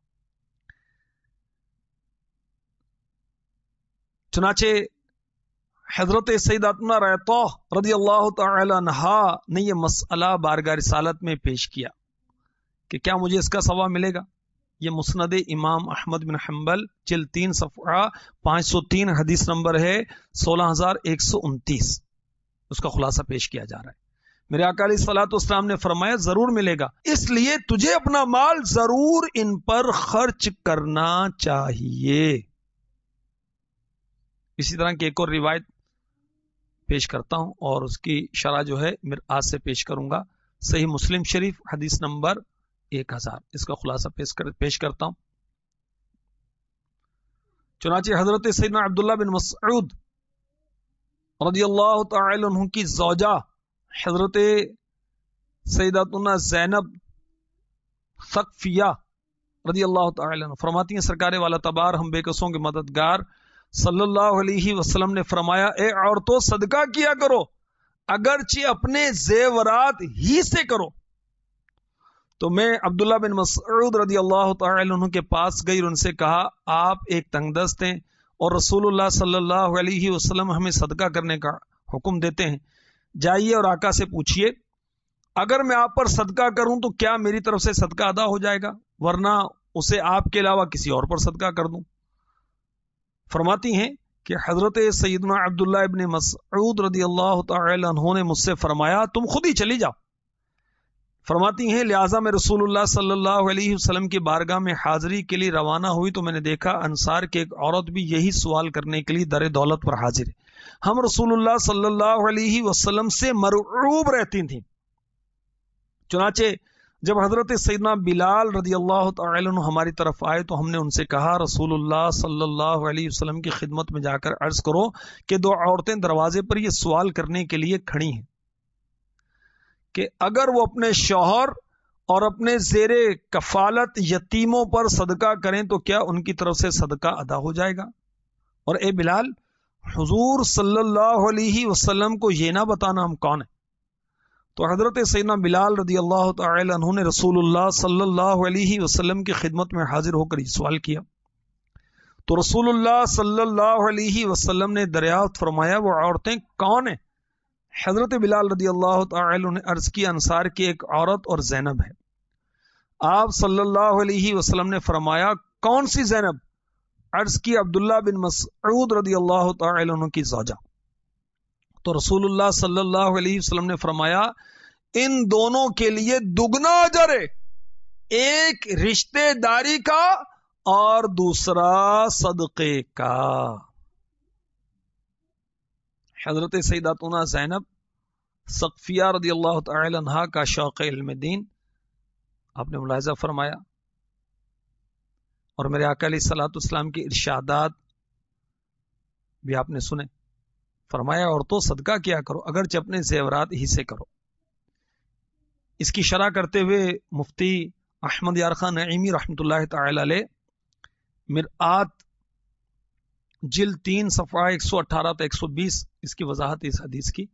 चुनाचे हजरत सईदातुना रैतह रदी अल्लाह तआला अन्हा ने यह मसला बारगाह रिसालत में पेश किया कि क्या मुझे इसका सवाब मिलेगा। यह मुस्नद इमाम अहमद बिन हम्बल जिल्द तीन सफ़ा पाँच सौ तीन हदीस नंबर है सोलह हजार एक सौ उनतीस, उसका खुलासा पेश किया जा रहा है। मेरे आका अलैहिस्सलातु वस्सलाम ने फरमाया, जरूर मिलेगा, इसलिए तुझे अपना माल जरूर इन पर खर्च करना चाहिए। इसी तरह की एक और रिवायत पेश करता हूं और उसकी शरह जो है मेरे आज से पेश करूंगा। सही मुस्लिम शरीफ हदीस नंबर एक हजार, इसका खुलासा पेश कर पेश करता हूं। चुनाचे हजरत सैयदना अब्दुल्ला बिन मसऊद रदियल्लाहु तआला अन्हु की ज़ौजा हजरत सैयदतुना ज़ैनब सक़फिया रदियल्लाहु तआला अन्हा फरमाती हैं, सरकारे वाला तबार हम बेकसों के मददगार सल्लल्लाहु अलैहि वसल्लम ने फरमाया, ए औरतों सदका किया करो, अगरचे अपने जेवरात ही से करो। तो मैं अब्दुल्ला बिन मसऊद रदी अल्लाह तआला अन्हु के पास गई और उनसे कहा, आप एक तंगदस्त हैं और रसूलुल्लाह सल्लल्लाहु अलैहि वसल्लम हमें सदका करने का हुक्म देते हैं, जाइए और आका से पूछिए, अगर मैं आप पर सदका करूं तो क्या मेरी तरफ से सदका अदा हो जाएगा, वरना उसे आपके अलावा किसी और पर सदका कर दूं। फरमाती हैं कि हजरत सैयदना अब्दुल्ला इब्ने मसऊद रदी अल्लाह तआला अन्हु ने मुझसे फरमाया, तुम खुद ही चली जाओ। फरमाती हैं, लिहाजा मैं रसूलुल्लाह सल्लल्लाहु अलैहि वसल्लम की बारगाह में हाजिरी के लिए रवाना हुई तो मैंने देखा अंसार की एक औरत भी यही सवाल करने के लिए दर दौलत पर हाजिर है। हम रसूलुल्लाह सल्लल्लाहु अलैहि वसल्लम से मरऊब रहती थीं। चुनाचे जब हजरत सैयदना बिलाल रदी अल्लाह तआला अन्हु हमारी तरफ आए तो हमने उनसे कहा, रसूलुल्लाह सल्लल्लाहु अलैहि वसल्लम की खिदमत में जाकर अर्ज करो कि दो औरतें दरवाजे पर यह सवाल करने के लिए खड़ी हैं कि अगर वो अपने शौहर और अपने जेरे कफालत यतीमों पर सदका करें तो क्या उनकी तरफ से सदका अदा हो जाएगा। और ए बिलाल, हुजूर सल्लल्लाहु अलैहि वसल्लम को ये ना बताना हम कौन है। तो हजरत सैयदना बिलाल रदी अल्लाह तआला अन्हु ने रसूलुल्लाह सल्लल्लाहु अलैहि वसल्लम की खिदमत में हाजिर होकर ये सवाल किया तो रसूलुल्लाह सल्लल्लाहु अलैहि वसल्लम ने दरियाफ्त फरमाया, वो औरतें कौन है। हजरत बिलाल रदी अल्लाह तआला ने अर्ज किया, अंसार की एक औरत और ज़ैनब है। आप सल्लल्लाहु अलैहि वसल्लम ने फरमाया, कौन सी ज़ैनब। अर्ज की, अब्दुल्ला बिन मसऊद रदी अल्लाह तआला अन्हु की ज़ौजा। तो रसूलुल्लाह सल्लल्लाहु अलैहि वसल्लम ने फरमाया, इन दोनों के लिए दुगना अजर है, एक रिश्तेदारी का और दूसरा सदके का। हजरत सैयदतुना ज़ैनब सक़फिया रदी अल्लाह तआला अन्हा का शौक़ इल्म दीन आपने मुलाहिज़ा फरमाया और मेरे आका अलैहिस्सलातु वस्सलाम के इरशादात भी आपने सुने। फरमाया, और तो सदका किया करो, अगरचे अपने जेवरात ही से करो। इसकी शरह करते हुए मुफ्ती अहमद यार खान नईमी रहमतुल्लाहि तआला अलैह मिरआत जिल्द तीन सफ़ा एक सौ अठारह तो एक सौ बीस इसकी वजाहत इस हदीस की,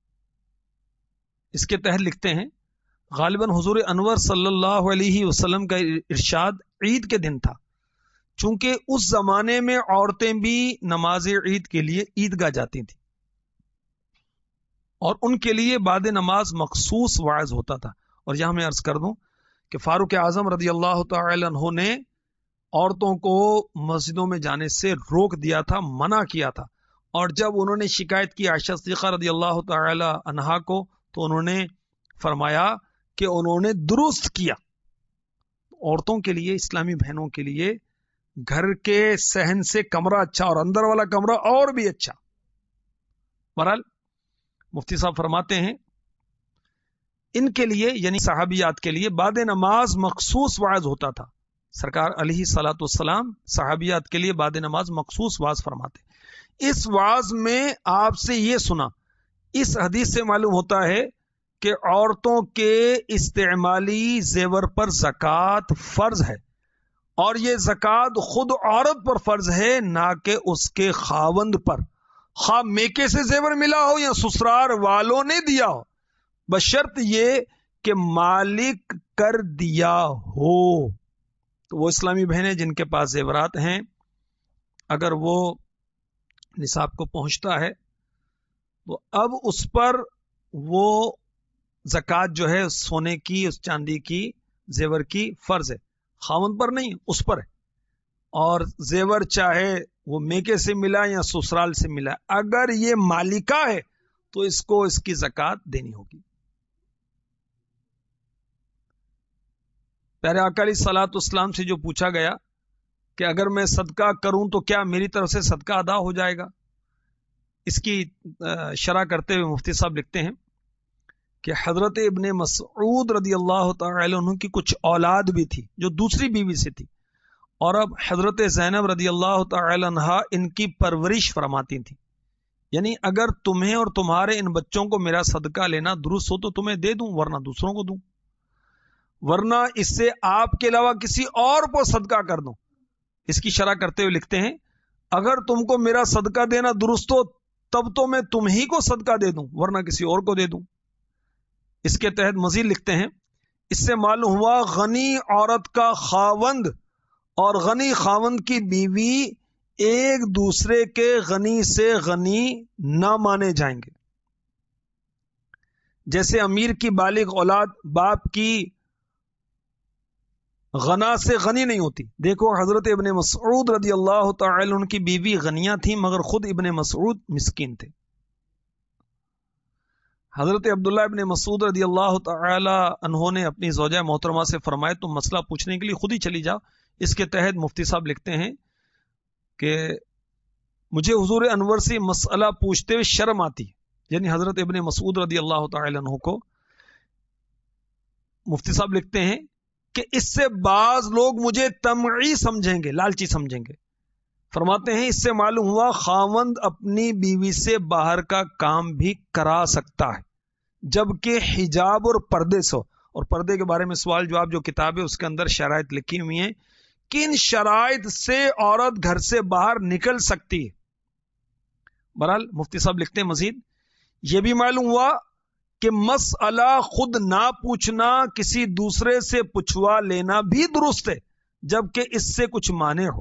इसके तहत लिखते हैं, गालिबन हुजूर अनवर सल्लल्लाहु अलैहि वसल्लम का इरशाद ईद के दिन था। चूंकि उस जमाने में औरतें भी नमाज ईद के लिए ईदगाह जाती थी और उनके लिए बाद नमाज मखसूस वाइज होता था। और यहां मैं अर्ज कर दूं कि फारूक आजम रदी अल्लाह तआला अन्हु ने औरतों को मस्जिदों में जाने से रोक दिया था, मना किया था। और जब उन्होंने शिकायत की आयशा सिद्दीक़ा रदी अल्लाह तआला अन्हा को तो उन्होंने फरमाया कि उन्होंने दुरुस्त किया। औरतों के लिए, इस्लामी बहनों के लिए घर के सहन से कमरा अच्छा और अंदर वाला कमरा और भी अच्छा। बहरहाल مفتی صاحب فرماتے ہیں ان کے لیے یعنی صحابیات کے لیے بعد نماز مخصوص واعظ ہوتا تھا. سرکار علیہ الصلوۃ والسلام صحابیات کے لیے بعد نماز مخصوص واعظ فرماتے. اس واعظ میں آپ سے یہ سنا. اس حدیث سے معلوم ہوتا ہے کہ عورتوں کے استعمالی زیور پر زکوٰۃ فرض ہے، اور یہ زکوٰۃ خود عورت پر فرض ہے نہ کہ اس کے خاوند پر، خواہ میکے سے زیور ملا ہو یا سسرال والوں نے دیا ہو، بشرط یہ کہ مالک کر دیا ہو. تو وہ اسلامی بہنیں جن کے پاس زیورات ہیں، اگر وہ نصاب کو پہنچتا ہے تو اب اس پر وہ زکوٰۃ جو ہے سونے کی، اس چاندی کی، زیور کی فرض ہے، خاوند پر نہیں، اس پر ہے. اور زیور چاہے وہ میکے سے ملا یا سسرال سے ملا، اگر یہ مالکہ ہے تو اس کو اس کی زکوٰۃ دینی ہوگی. پیارے آقا علیہ الصلوۃ والسلام سے جو پوچھا گیا کہ اگر میں صدقہ کروں تو کیا میری طرف سے صدقہ ادا ہو جائے گا، اس کی شرح کرتے ہوئے مفتی صاحب لکھتے ہیں کہ حضرت ابن مسعود رضی اللہ تعالی عنہ کی کچھ اولاد بھی تھی جو دوسری بیوی سے تھی، اور اب حضرت زینب رضی اللہ تعالی عنہا ان کی پرورش فرماتی تھی. یعنی اگر تمہیں اور تمہارے ان بچوں کو میرا صدقہ لینا درست ہو تو تمہیں دے دوں، ورنہ دوسروں کو دوں، ورنہ اس سے آپ کے علاوہ کسی اور کو صدقہ کر دوں. اس کی شرح کرتے ہوئے لکھتے ہیں اگر تم کو میرا صدقہ دینا درست ہو تب تو میں تم ہی کو صدقہ دے دوں، ورنہ کسی اور کو دے دوں. اس کے تحت مزید لکھتے ہیں اس سے معلوم ہوا غنی عورت کا خاوند اور غنی خاوند کی بیوی ایک دوسرے کے غنی سے غنی نہ مانے جائیں گے. جیسے امیر کی بالغ اولاد باپ کی غنا سے غنی نہیں ہوتی. دیکھو حضرت ابن مسعود رضی اللہ تعالی عنہ کی بیوی غنیاں تھیں مگر خود ابن مسعود مسکین تھے. حضرت عبداللہ ابن مسعود رضی اللہ تعالی عنہ نے اپنی زوجہ محترمہ سے فرمایا تم مسئلہ پوچھنے کے لیے خود ہی چلی جاؤ. اس کے تحت مفتی صاحب لکھتے ہیں کہ مجھے حضور انور سے مسئلہ پوچھتے ہوئے شرم آتی، یعنی حضرت ابن مسعود رضی اللہ تعالی عنہ کو. مفتی صاحب لکھتے ہیں کہ اس سے بعض لوگ مجھے طمعی سمجھیں گے، لالچی سمجھیں گے. فرماتے ہیں اس سے معلوم ہوا خاوند اپنی بیوی سے باہر کا کام بھی کرا سکتا ہے جبکہ حجاب اور پردے سے. اور پردے کے بارے میں سوال جواب جو کتاب ہے اس کے اندر شرائط لکھی ہوئی ہیں، کن شرائط سے عورت گھر سے باہر نکل سکتی ہے. بہرحال مفتی صاحب لکھتے ہیں مزید یہ بھی معلوم ہوا کہ مسئلہ خود نہ پوچھنا کسی دوسرے سے پوچھوا لینا بھی درست ہے جبکہ اس سے کچھ مانع ہو.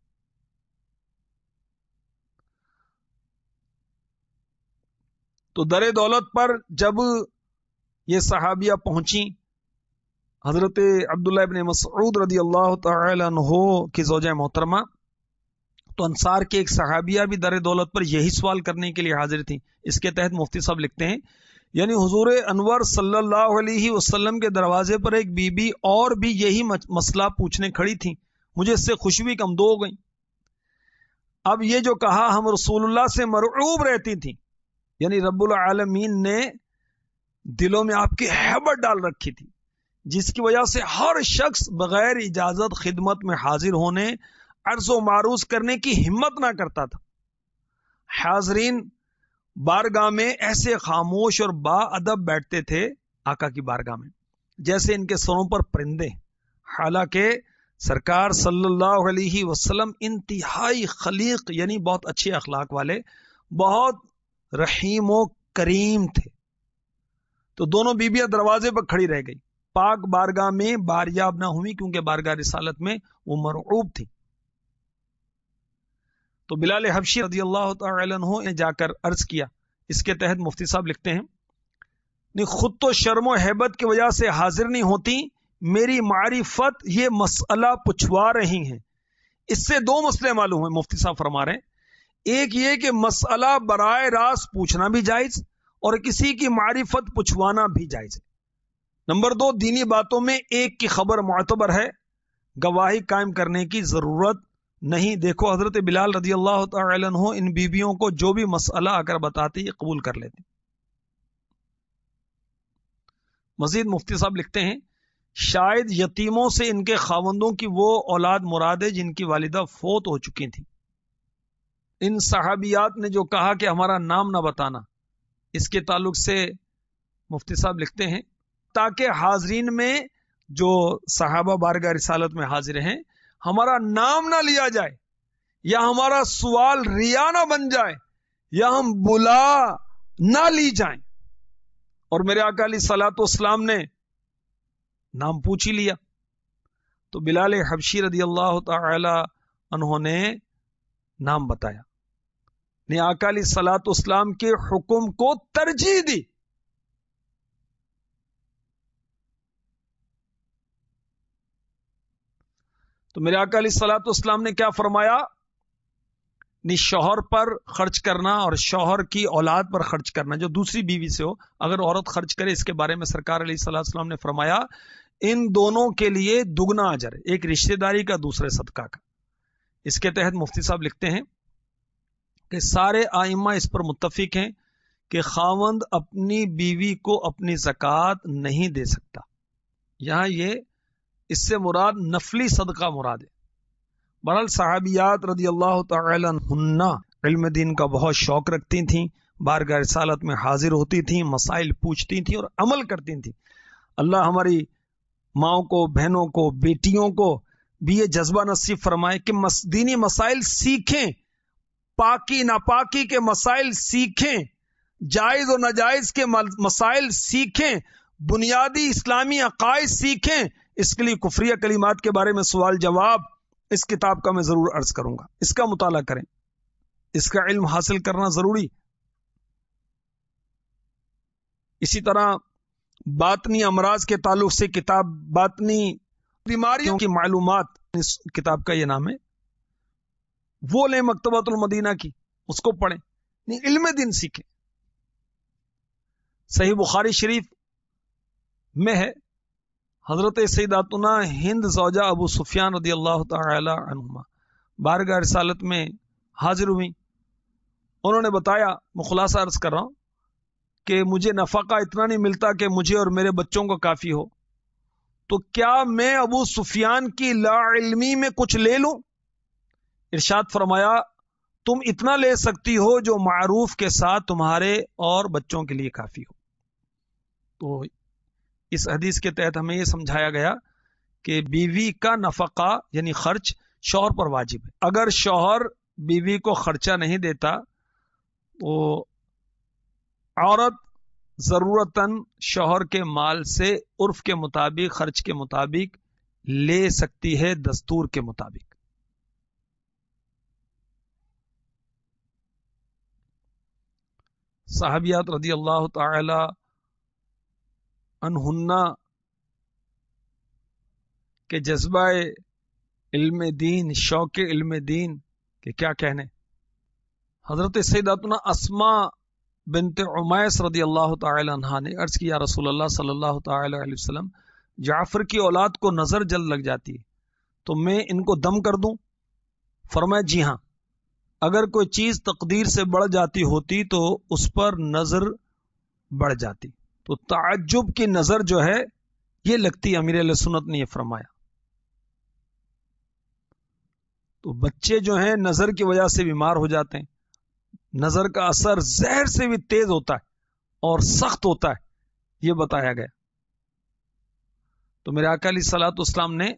تو در دولت پر جب یہ صحابیہ پہنچی حضرت عبداللہ ابن مسعود رضی اللہ تعالی عنہ کی زوجہ محترمہ، تو انصار کے ایک صحابیہ بھی در دولت پر یہی سوال کرنے کے لیے حاضر تھی. اس کے تحت مفتی صاحب لکھتے ہیں یعنی حضور انور صلی اللہ علیہ وسلم کے دروازے پر ایک بی بی اور بھی یہی مسئلہ پوچھنے کھڑی تھی. مجھے اس سے خوشی کم دو ہو گئی. اب یہ جو کہا ہم رسول اللہ سے مرعوب رہتی تھی، یعنی رب العالمین نے دلوں میں آپ کی ہیبت ڈال رکھی تھی جس کی وجہ سے ہر شخص بغیر اجازت خدمت میں حاضر ہونے، عرض و معروض کرنے کی ہمت نہ کرتا تھا. حاضرین بارگاہ میں ایسے خاموش اور با ادب بیٹھتے تھے آقا کی بارگاہ میں جیسے ان کے سروں پر پرندے. حالانکہ سرکار صلی اللہ علیہ وسلم انتہائی خلیق یعنی بہت اچھے اخلاق والے، بہت رحیم و کریم تھے. تو دونوں بیویاں دروازے پر کھڑی رہ گئی، پاک بارگاہ میں باریاب نہ ہوئی کیونکہ بارگاہ رسالت میں وہ مرعوب تھی. تو بلال حبشی رضی اللہ تعالی عنہ نے جا کر عرض کیا. اس کے تحت مفتی صاحب لکھتے ہیں نہیں خود تو شرم و حیبت کی وجہ سے حاضر نہیں ہوتی، میری معرفت یہ مسئلہ پوچھوا رہی ہیں. اس سے دو مسئلے معلوم ہوئے. مفتی صاحب فرما رہے ہیں ایک یہ کہ مسئلہ براہ راست پوچھنا بھی جائز اور کسی کی معرفت پوچھوانا بھی جائز ہے. نمبر دو، دینی باتوں میں ایک کی خبر معتبر ہے، گواہی قائم کرنے کی ضرورت نہیں. دیکھو حضرت بلال رضی اللہ تعالی عنہ ان بیویوں کو جو بھی مسئلہ اگر بتاتے یہ قبول کر لیتے. مزید مفتی صاحب لکھتے ہیں شاید یتیموں سے ان کے خاوندوں کی وہ اولاد مراد ہے جن کی والدہ فوت ہو چکی تھی۔ ان صحابیات نے جو کہا کہ ہمارا نام نہ بتانا، اس کے تعلق سے مفتی صاحب لکھتے ہیں تاکہ حاضرین میں جو صحابہ بارگاہ رسالت میں حاضر ہیں ہمارا نام نہ لیا جائے، یا ہمارا سوال ریا نہ بن جائے، یا ہم بلا نہ لی جائیں۔ اور میرے آقا علیہ الصلوۃ والسلام نے نام پوچھ ہی لیا، تو بلال حبشی رضی اللہ تعالی عنہ نے نام بتایا، نے آقا علیہ الصلوۃ والسلام کے حکم کو ترجیح دی۔ تو میرے آقا علیہ الصلوۃ والسلام نے کیا فرمایا؟ نہیں، شوہر پر خرچ کرنا اور شوہر کی اولاد پر خرچ کرنا جو دوسری بیوی سے ہو، اگر عورت خرچ کرے، اس کے بارے میں سرکار علیہ الصلوۃ والسلام نے فرمایا ان دونوں کے لیے دگنا اجر ہے، ایک رشتہ داری کا، دوسرے صدقہ کا۔ اس کے تحت مفتی صاحب لکھتے ہیں کہ سارے ائمہ اس پر متفق ہیں کہ خاوند اپنی بیوی کو اپنی زکوٰۃ نہیں دے سکتا۔ یہاں یہ اس سے مراد نفلی صدقہ مراد ہے۔ بہرحال صحابیات رضی اللہ تعالی عنہن علم دین کا بہت شوق رکھتی تھیں، بارگاہ رسالت میں حاضر ہوتی تھیں، مسائل پوچھتی تھیں اور عمل کرتی تھیں۔ اللہ ہماری ماؤں کو، بہنوں کو، بیٹیوں کو بھی یہ جذبہ نصیب فرمائے کہ دینی مسائل سیکھیں، پاکی ناپاکی کے مسائل سیکھیں، جائز و ناجائز کے مسائل سیکھیں، بنیادی اسلامی عقائد سیکھیں۔ اس کے لیے کفریہ کلمات کے بارے میں سوال جواب اس کتاب کا میں ضرور عرض کروں گا، اس کا مطالعہ کریں، اس کا علم حاصل کرنا ضروری۔ اسی طرح باطنی امراض کے تعلق سے کتاب باطنی بیماریوں کی معلومات، اس کتاب کا یہ نام ہے، وہ لیں مکتبۃ المدینہ کی، اس کو پڑھیں، نہیں علم دین سیکھیں۔ صحیح بخاری شریف میں ہے حضرت سیداتنا ہند زوجہ ابو سفیان رضی اللہ تعالی عنہما بارگاہ رسالت میں حاضر ہوئی، انہوں نے بتایا، میں خلاصہ عرض کر رہا ہوں، کہ مجھے نفقہ اتنا نہیں ملتا کہ مجھے اور میرے بچوں کو کافی ہو، تو کیا میں ابو سفیان کی لا علمی میں کچھ لے لوں؟ ارشاد فرمایا تم اتنا لے سکتی ہو جو معروف کے ساتھ تمہارے اور بچوں کے لیے کافی ہو۔ تو اس حدیث کے تحت ہمیں یہ سمجھایا گیا کہ بیوی کا نفقہ یعنی خرچ شوہر پر واجب ہے۔ اگر شوہر بیوی کو خرچہ نہیں دیتا تو عورت ضرورتاً شوہر کے مال سے عرف کے مطابق، خرچ کے مطابق لے سکتی ہے، دستور کے مطابق۔ صحابیات رضی اللہ تعالی عنہن کے جذبہ علم دین، شوق علم دین کے کیا کہنے۔ حضرت سیداتنا اسماء بنت عمیس رضی اللہ تعالی عنہا نے عرض کیا رسول اللہ صلی اللہ تعالی علیہ وسلم، جعفر کی اولاد کو نظر جلد لگ جاتی ہے تو میں ان کو دم کر دوں؟ فرمایا جی ہاں، اگر کوئی چیز تقدیر سے بڑھ جاتی ہوتی تو اس پر نظر بڑھ جاتی، تو تعجب کی نظر جو ہے یہ لگتی، امیر علیہ سنت نے یہ فرمایا۔ تو بچے جو ہیں نظر کی وجہ سے بیمار ہو جاتے ہیں، نظر کا اثر زہر سے بھی تیز ہوتا ہے اور سخت ہوتا ہے، یہ بتایا گیا۔ تو میرے آقا علیہ الصلوۃ والسلام نے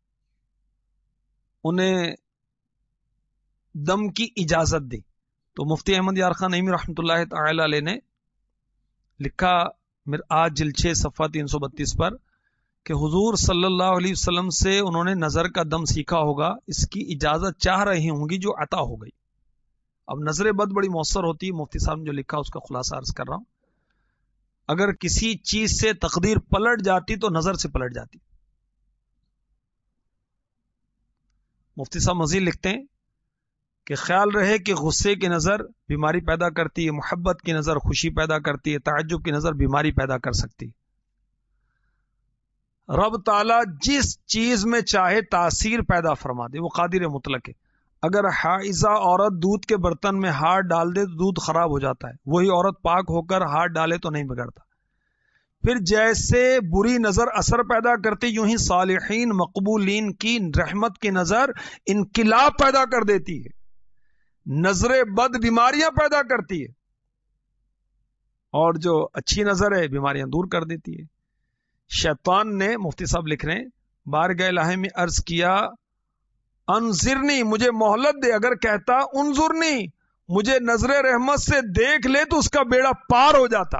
انہیں دم کی اجازت دی۔ تو مفتی احمد یار خان نعیمی رحمۃ اللہ تعالی علیہ نے لکھا آج جلد چھ صفحہ تین سو بتیس پر کہ حضور صلی اللہ علیہ وسلم سے انہوں نے نظر کا دم سیکھا ہوگا، اس کی اجازت چاہ رہی ہوں گی جو عطا ہو گئی۔ اب نظر بد بڑی مؤثر ہوتی ہے، مفتی صاحب نے جو لکھا اس کا خلاصہ عرض کر رہا ہوں۔ اگر کسی چیز سے تقدیر پلٹ جاتی تو نظر سے پلٹ جاتی۔ مفتی صاحب مزید لکھتے ہیں کہ خیال رہے کہ غصے کی نظر بیماری پیدا کرتی ہے، محبت کی نظر خوشی پیدا کرتی ہے، تعجب کی نظر بیماری پیدا کر سکتی ہے۔ رب تعالی جس چیز میں چاہے تاثیر پیدا فرما دے، وہ قادر مطلق ہے۔ اگر حائضہ عورت دودھ کے برتن میں ہاتھ ڈال دے تو دودھ خراب ہو جاتا ہے، وہی عورت پاک ہو کر ہاتھ ڈالے تو نہیں بگڑتا۔ پھر جیسے بری نظر اثر پیدا کرتی، یوں ہی صالحین مقبولین کی رحمت کی نظر انقلاب پیدا کر دیتی ہے. نظر بد بیماریاں پیدا کرتی ہے، اور جو اچھی نظر ہے بیماریاں دور کر دیتی ہے. شیطان نے، مفتی صاحب لکھ رہے ہیں، بارگاہ الہی میں عرض کیا انظرنی، مجھے مہلت دے. اگر کہتا انظرنی، مجھے نظر رحمت سے دیکھ لے، تو اس کا بیڑا پار ہو جاتا.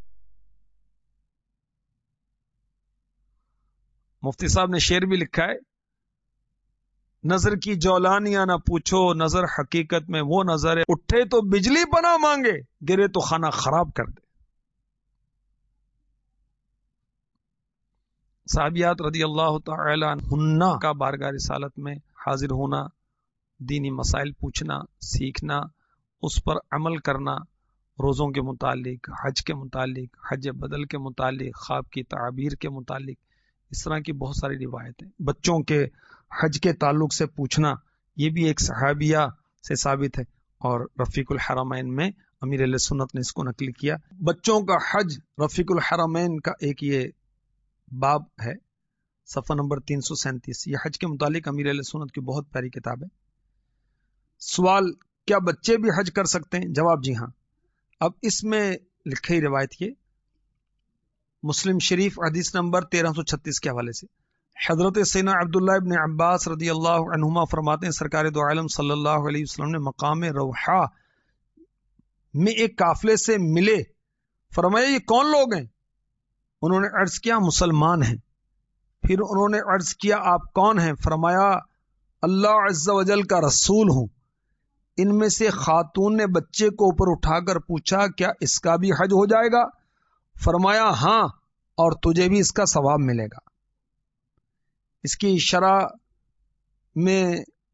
مفتی صاحب نے شعر بھی لکھا ہے، نظر کی جولانیاں نہ پوچھو، نظر حقیقت میں وہ نظر ہے، اٹھے تو بجلی پناہ مانگے، گرے تو خانہ خراب کر دے. صحابیات رضی اللہ تعالی عنہن کا بارگاہ رسالت میں حاضر ہونا، دینی مسائل پوچھنا، سیکھنا، اس پر عمل کرنا، روزوں کے متعلق، حج کے متعلق، حج بدل کے متعلق، خواب کی تعبیر کے متعلق، اس طرح کی بہت ساری روایتیں. بچوں کے حج کے تعلق سے پوچھنا، یہ بھی ایک صحابیہ سے ثابت ہے، اور رفیق الحرمین میں امیر علیہ سنت نے اس کو نقل کیا. بچوں کا حج، رفیق الحرمین کا ایک یہ باب ہے، صفحہ نمبر تین سو سینتیس. یہ حج کے متعلق امیر علیہ سنت کی بہت پیاری کتاب ہے. سوال، کیا بچے بھی حج کر سکتے ہیں؟ جواب، جی ہاں. اب اس میں لکھی روایت، یہ مسلم شریف حدیث نمبر تیرہ سو چھتیس کے حوالے سے حضرت سیدنا عبداللہ ابن عباس رضی اللہ عنہما فرماتے ہیں، سرکار دو عالم صلی اللہ علیہ وسلم نے مقام روحا میں ایک قافلے سے ملے. فرمایا یہ کون لوگ ہیں؟ انہوں نے عرض کیا مسلمان ہیں. پھر انہوں نے عرض کیا آپ کون ہیں؟ فرمایا اللہ عز و جل کا رسول ہوں. ان میں سے خاتون نے بچے کو اوپر اٹھا کر پوچھا کیا اس کا بھی حج ہو جائے گا؟ فرمایا ہاں، اور تجھے بھی اس کا ثواب ملے گا. اس کی شرح میں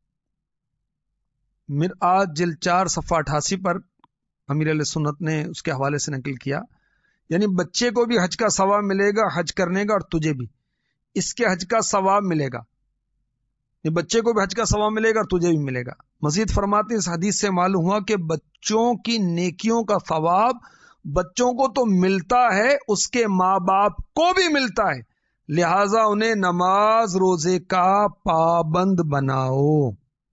مرآت جلد چار صفحہ اٹھاسی پر امیر علیہ سنت نے اس کے حوالے سے نقل کیا، یعنی بچے کو بھی حج کا ثواب ملے گا حج کرنے کا، اور تجھے بھی اس کے حج کا ثواب ملے گا. یہ بچے کو بھی حج کا ثواب ملے گا اور تجھے بھی ملے گا. مزید فرماتے ہیں اس حدیث سے معلوم ہوا کہ بچوں کی نیکیوں کا ثواب بچوں کو تو ملتا ہے، اس کے ماں باپ کو بھی ملتا ہے، لہذا انہیں نماز روزے کا پابند بناؤ.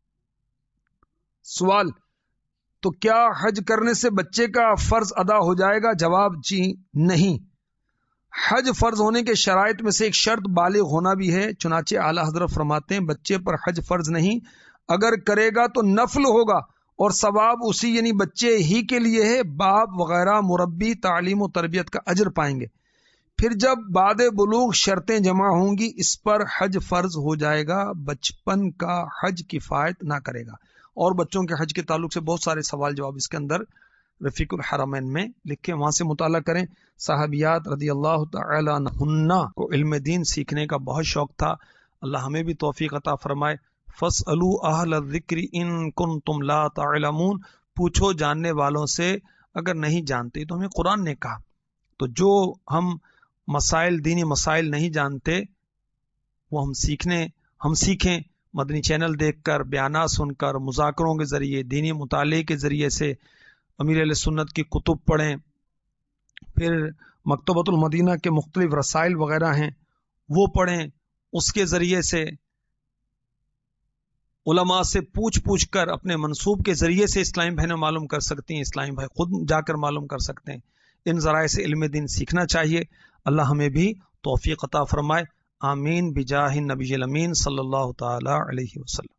سوال، تو کیا حج کرنے سے بچے کا فرض ادا ہو جائے گا؟ جواب، جی نہیں. حج فرض ہونے کے شرائط میں سے ایک شرط بالغ ہونا بھی ہے. چنانچہ اعلی حضرت فرماتے ہیں بچے پر حج فرض نہیں، اگر کرے گا تو نفل ہوگا، اور ثواب اسی یعنی بچے ہی کے لیے ہے. باپ وغیرہ مربی تعلیم و تربیت کا اجر پائیں گے. پھر جب بعد بلوغ شرطیں جمع ہوں گی اس پر حج فرض ہو جائے گا. بچپن کا حج کفایت نہ کرے گا. اور بچوں کے حج کے تعلق سے بہت سارے سوال جواب اس کے اندر رفیق الحرمین میں لکھے، وہاں سے مطالعہ کریں. صحابیات رضی اللہ تعالی عنہن کو علم دین سیکھنے کا بہت شوق تھا. اللہ ہمیں بھی توفیق عطا فرمائے. فَاسْأَلُوا أَهْلَ الذِّكْرِ إِن كُنتُمْ لَا تَعْلَمُونَ، پوچھو جاننے والوں سے اگر نہیں جانتے. تو ہمیں قرآن نے کہا، تو جو ہم مسائل دینی مسائل نہیں جانتے وہ ہم سیکھنے ہم سیکھیں. مدنی چینل دیکھ کر، بیانات سن کر، مذاکروں کے ذریعے، دینی مطالعے کے ذریعے سے امیر علیہ سنت کی کتب پڑھیں. پھر مکتبۃ المدینہ کے مختلف رسائل وغیرہ ہیں وہ پڑھیں. اس کے ذریعے سے علماء سے پوچھ پوچھ کر اپنے منصوب کے ذریعے سے اسلامی بہنیں معلوم کر سکتی ہیں، اسلامی بھائی خود جا کر معلوم کر سکتے ہیں. ان ذرائع سے علم دین سیکھنا چاہیے. اللہ ہمیں بھی توفیق عطا فرمائے. آمین بجاہ النبی الامین صلی اللہ تعالی علیہ وسلم.